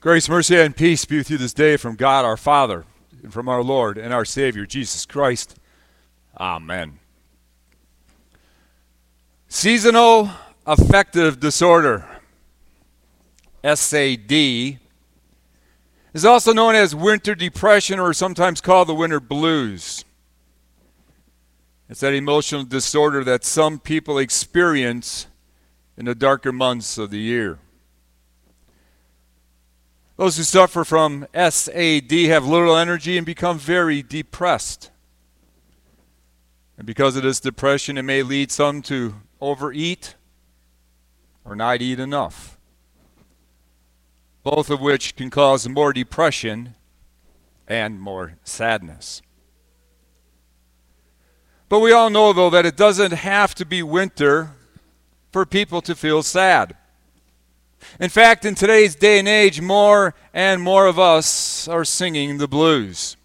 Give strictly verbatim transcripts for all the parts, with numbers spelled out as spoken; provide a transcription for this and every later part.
Grace, mercy, and peace be with you this day from God our Father and from our Lord and our Savior, Jesus Christ. Amen. Seasonal affective disorder, S A D, is also known as winter depression or sometimes called the winter blues. It's that emotional disorder that some people experience in the darker months of the year. Those who suffer from S A D have little energy and become very depressed. And because of this depression, it may lead some to overeat or not eat enough, both of which can cause more depression and more sadness. But we all know, though, that it doesn't have to be winter for people to feel sad. In fact, in today's day and age, more and more of us are singing the blues.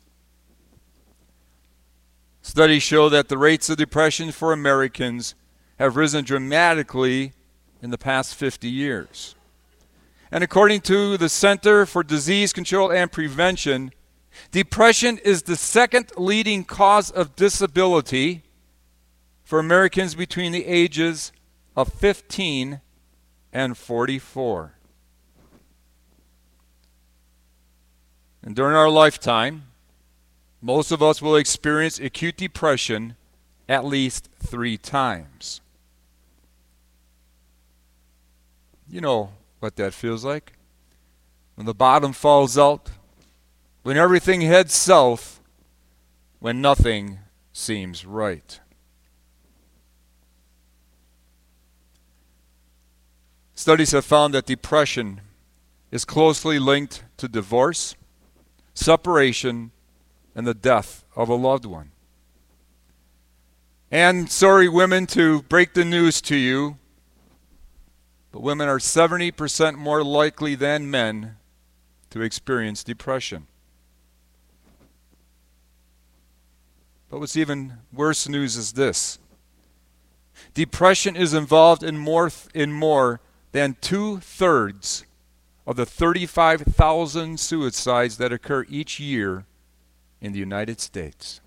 Studies show that the rates of depression for Americans have risen dramatically in the past fifty years. And according to the Center for Disease Control and Prevention, depression is the second leading cause of disability for Americans between the ages of fifteen and forty-four. And during our lifetime, most of us will experience acute depression at least three times. You know what that feels like. When the bottom falls out, when everything heads south, when nothing seems right. Studies have found that depression is closely linked to divorce, separation, and the death of a loved one. And sorry, women, to break the news to you, but women are seventy percent more likely than men to experience depression. But what's even worse news is this. Depression is involved in more, in more than two-thirds of the thirty-five thousand suicides that occur each year in the United States.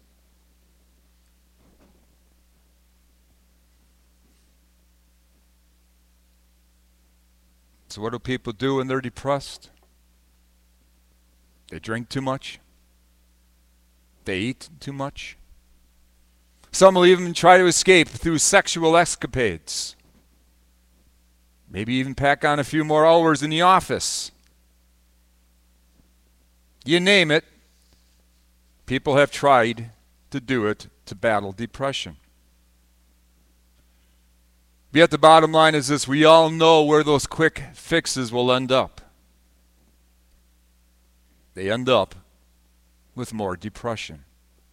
So what do people do when they're depressed? They drink too much. They eat too much. Some will even try to escape through sexual escapades. Maybe even pack on a few more hours in the office. You name it, people have tried to do it to battle depression. Yet the bottom line is this: we all know where those quick fixes will end up. They end up with more depression.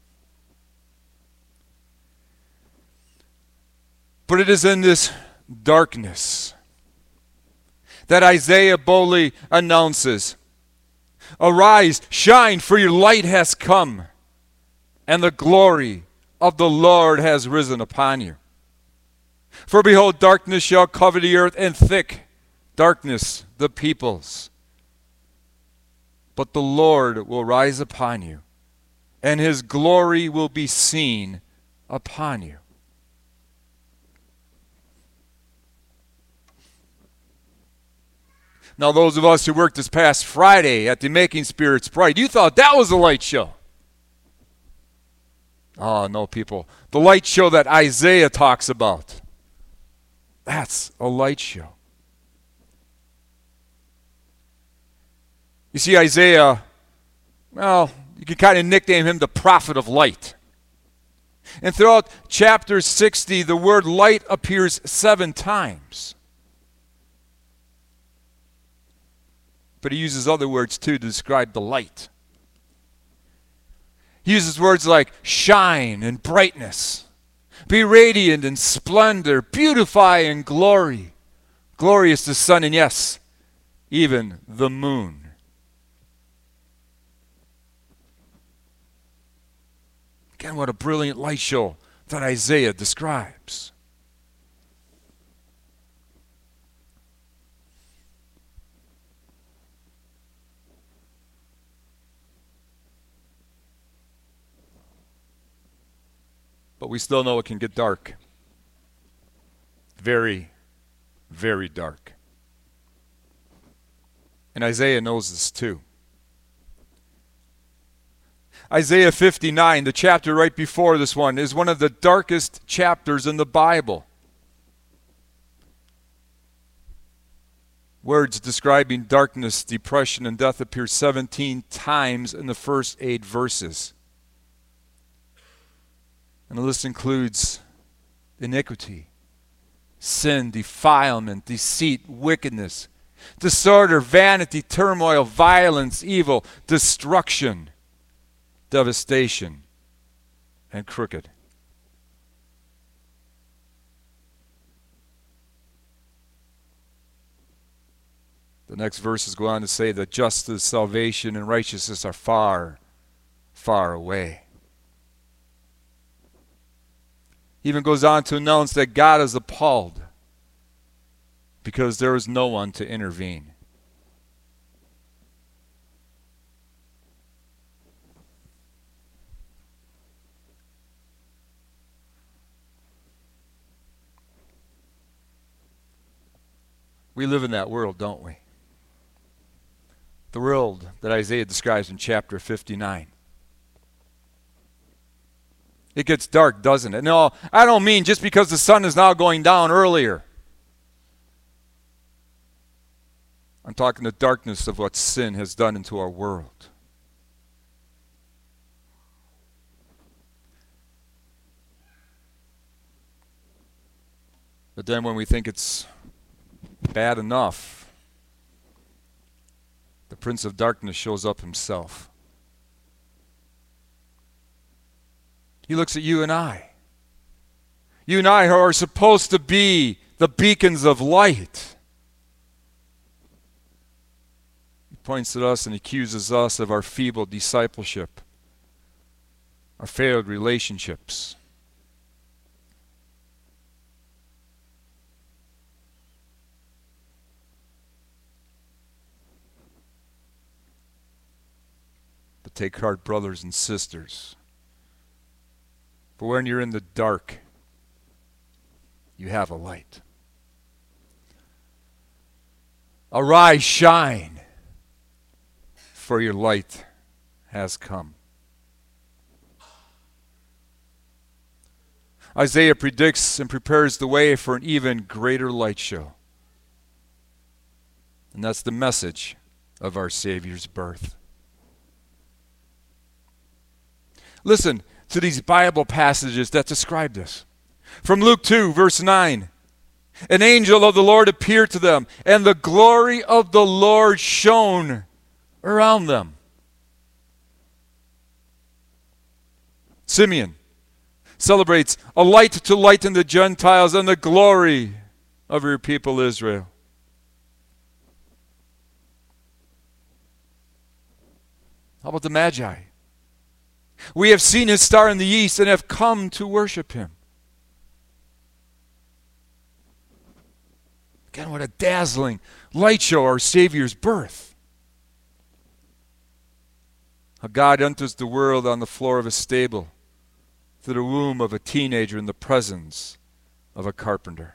But it is in this darkness that Isaiah boldly announces, "Arise, shine, for your light has come, and the glory of the Lord has risen upon you. For behold, darkness shall cover the earth, and thick darkness the peoples. But the Lord will rise upon you, and his glory will be seen upon you." Now, those of us who worked this past Friday at the Making Spirits Bright, you thought that was a light show. Oh, no, people. The light show that Isaiah talks about, that's a light show. You see, Isaiah, well, you can kind of nickname him the prophet of light. And throughout chapter sixty, the word light appears seven times. But he uses other words, too, to describe the light. He uses words like shine and brightness, be radiant in splendor, beautify in glory, glorious the sun, and yes, even the moon. Again, what a brilliant light show that Isaiah describes. But we still know it can get dark. Very, very dark. And Isaiah knows this too. Isaiah fifty-nine, the chapter right before this one, is one of the darkest chapters in the Bible. Words describing darkness, depression, and death appear seventeen times in the first eight verses. And the list includes iniquity, sin, defilement, deceit, wickedness, disorder, vanity, turmoil, violence, evil, destruction, devastation, and crooked. The next verses go on to say that justice, salvation, and righteousness are far, far away. He even goes on to announce that God is appalled because there is no one to intervene. We live in that world, don't we? The world that Isaiah describes in chapter fifty-nine. It gets dark, doesn't it? No, I don't mean just because the sun is now going down earlier. I'm talking the darkness of what sin has done into our world. But then when we think it's bad enough, the Prince of Darkness shows up himself. He looks at you and I. You and I who are supposed to be the beacons of light. He points at us and accuses us of our feeble discipleship, our failed relationships. But take heart, brothers and sisters. For when you're in the dark, you have a light. Arise, shine, for your light has come. Isaiah predicts and prepares the way for an even greater light show. And that's the message of our Savior's birth. Listen to these Bible passages that describe this. From Luke two, verse nine. An angel of the Lord appeared to them, and the glory of the Lord shone around them. Simeon celebrates a light to lighten the Gentiles and the glory of your people Israel. How about the Magi? We have seen his star in the east and have come to worship him. Again, what a dazzling light show, our Savior's birth. How God enters the world on the floor of a stable, through the womb of a teenager in the presence of a carpenter.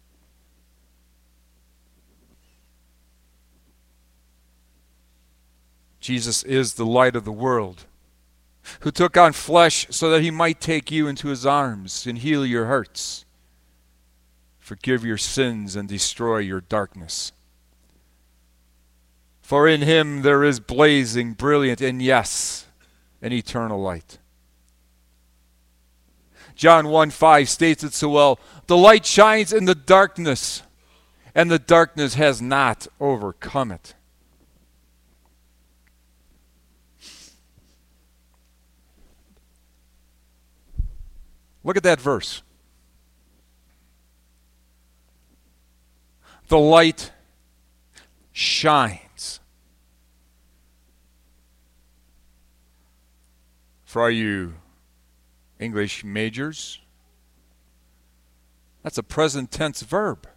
Jesus is the light of the world, who took on flesh so that he might take you into his arms and heal your hurts, forgive your sins, and destroy your darkness. For in him there is blazing, brilliant, and yes, an eternal light. John one five states it so well, the light shines in the darkness, and the darkness has not overcome it. Look at that verse. The light shines. For all you English majors, that's a present tense verb.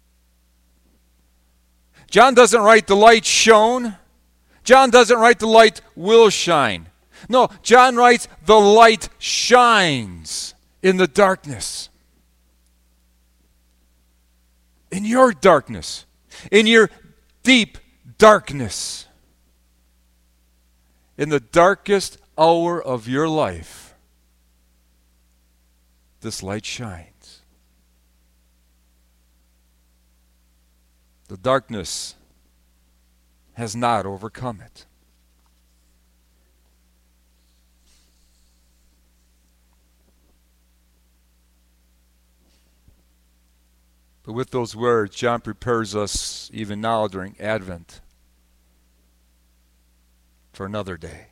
John doesn't write the light shone. John doesn't write the light will shine. No, John writes the light shines in the darkness. In your darkness. In your deep darkness. In the darkest hour of your life, this light shines. The darkness has not overcome it. But with those words, John prepares us even now during Advent for another day.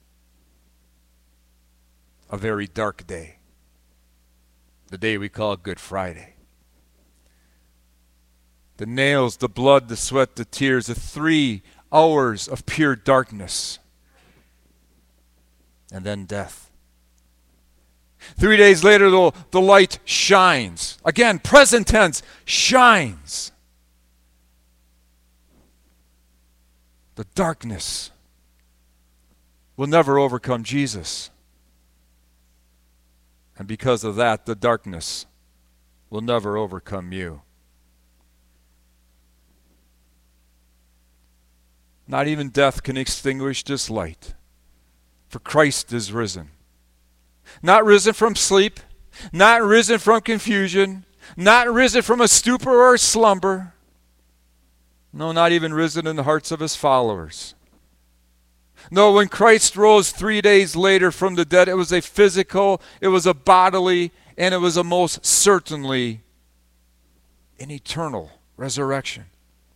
A very dark day. The day we call Good Friday. The nails, the blood, the sweat, the tears, the three hours of pure darkness. And then death. Three days later, the, the light shines. Again, present tense, shines. The darkness will never overcome Jesus. And because of that, the darkness will never overcome you. Not even death can extinguish this light, for Christ is risen. Not risen from sleep, not risen from confusion, not risen from a stupor or a slumber. No, not even risen in the hearts of his followers. No, when Christ rose three days later from the dead, it was a physical, it was a bodily, and it was a most certainly an eternal resurrection.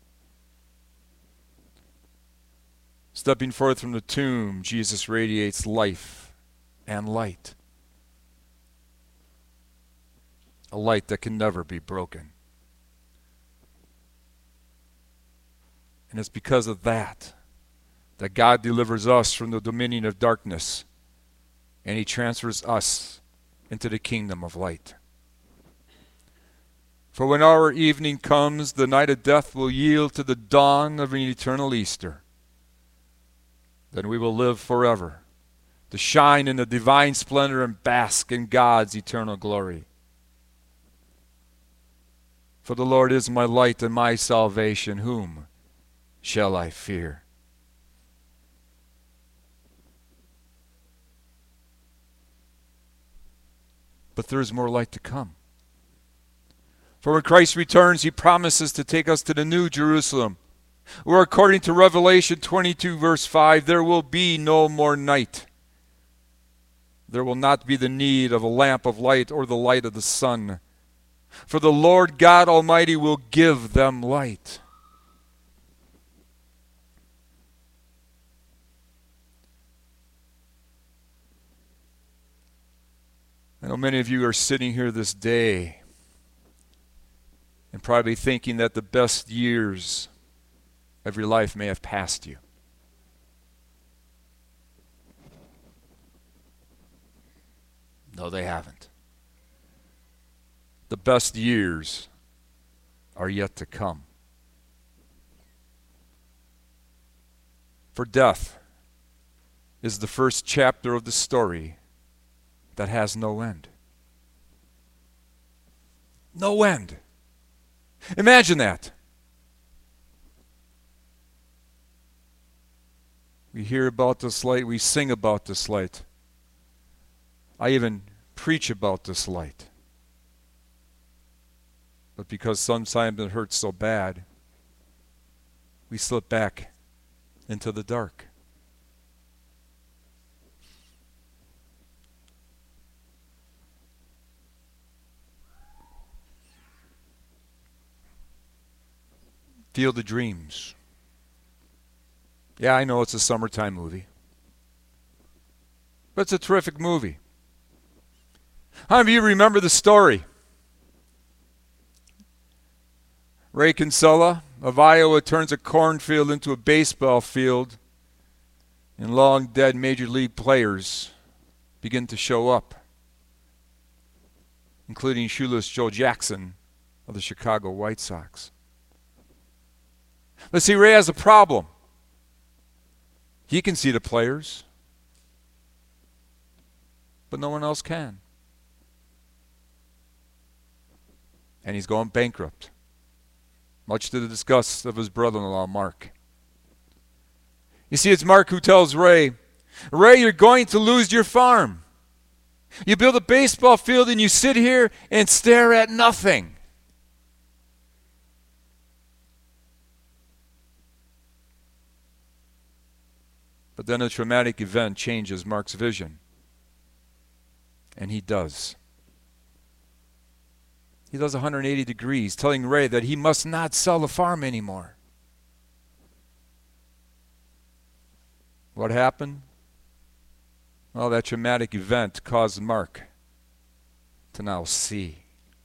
Stepping forth from the tomb, Jesus radiates life and light. A light that can never be broken. And it's because of that that God delivers us from the dominion of darkness and he transfers us into the kingdom of light. For when our evening comes, the night of death will yield to the dawn of an eternal Easter. Then we will live forever, to shine in the divine splendor and bask in God's eternal glory. For the Lord is my light and my salvation. Whom shall I fear? But there is more light to come. For when Christ returns, he promises to take us to the new Jerusalem, where according to Revelation twenty-two verse five, there will be no more night. There will not be the need of a lamp of light or the light of the sun. For the Lord God Almighty will give them light. I know many of you are sitting here this day and probably thinking that the best years of your life may have passed you. No, they haven't. The best years are yet to come. For death is the first chapter of the story that has no end. No end. Imagine that. We hear about this light, we sing about this light. I even preach about this light. But because sometimes it hurts so bad, we slip back into the dark. Field of Dreams. Yeah, I know it's a summertime movie. But it's a terrific movie. How many of you remember the story? Ray Kinsella of Iowa turns a cornfield into a baseball field, and long dead major league players begin to show up, including shoeless Joe Jackson of the Chicago White Sox. But see, Ray has a problem. He can see the players, but no one else can. and he's going bankrupt, much to the disgust of his brother-in-law, Mark. You see, it's Mark who tells Ray, Ray, you're going to lose your farm. You build a baseball field and you sit here and stare at nothing. But then a traumatic event changes Mark's vision. And he does. He does one hundred eighty degrees, telling Ray that he must not sell the farm anymore. What happened? Well, that traumatic event caused Mark to now see.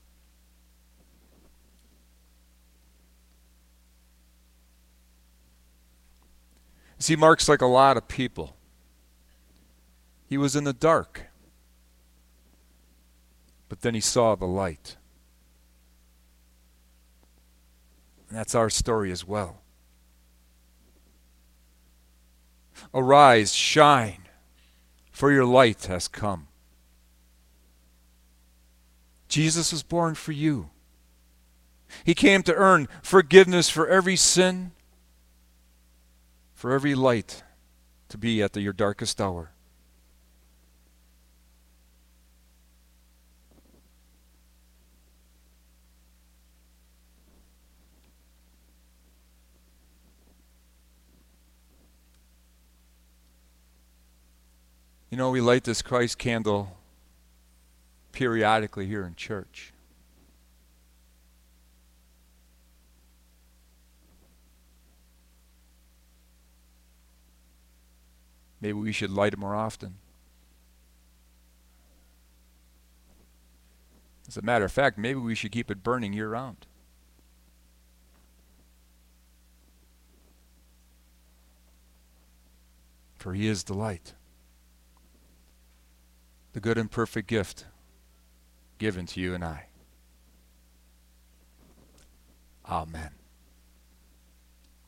See, Mark's like a lot of people. He was in the dark, but then he saw the light. And that's our story as well. Arise, shine, for your light has come. Jesus was born for you. He came to earn forgiveness for every sin, for every light to be at the, your darkest hour. You know, we light this Christ candle periodically here in church. Maybe we should light it more often. As a matter of fact, maybe we should keep it burning year-round. For he is the light, the good and perfect gift given to you and I. Amen.